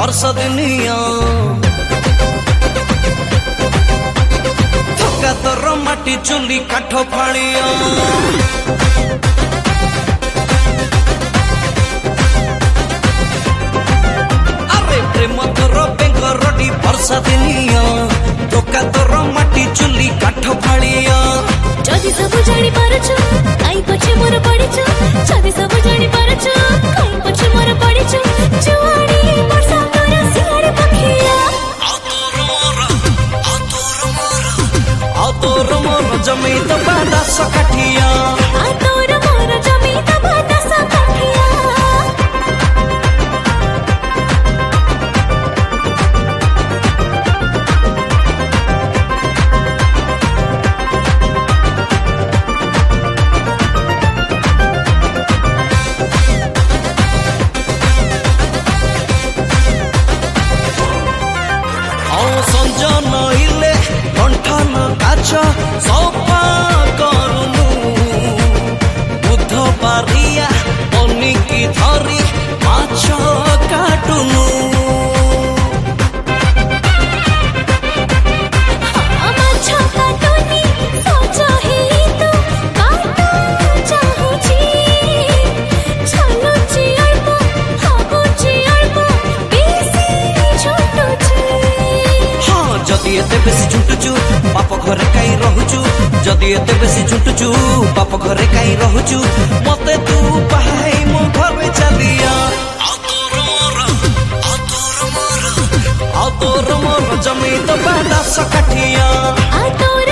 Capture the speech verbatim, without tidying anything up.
वर्ष दिनिया थका तोर माटी चुली काठ फाड़िया अरे प्रेम तोर बेंगरडी वर्ष दिनिया थका तोर माटी चुली काठ फाड़िया जदि सब जानी पारछु आई पछे मोर पड़िछु जदि सब जानी पारछु आई पछे मोर पड़िछु जुआड़ी वर्षा तोर सियाड़ पखिया आ तोर मोर आ तोर मोर आ तोर मोर जमी त बांधा सकाठिया आ तोर मोर जमी त बांधा सकाठिया संजन इले कंठन काच सफा करुनु बुध पारिया पनिकी धरी माछ काटुनु माछ काटुनी सजा ही तो काटू चाहुची छलुची अल्प हबुची अल्प बेसी छोटुची जदि एते बेसी झुंटुचु बाप घरे काई रहुचु जदि एते बेसी झुंटुचु बाप घरे काई रहुचु मते तू पहाई मो घरे चलिया आ तोर मोर आ तोर मोर आ तोर मोर जमी त बांधा सकाठिया आ तोर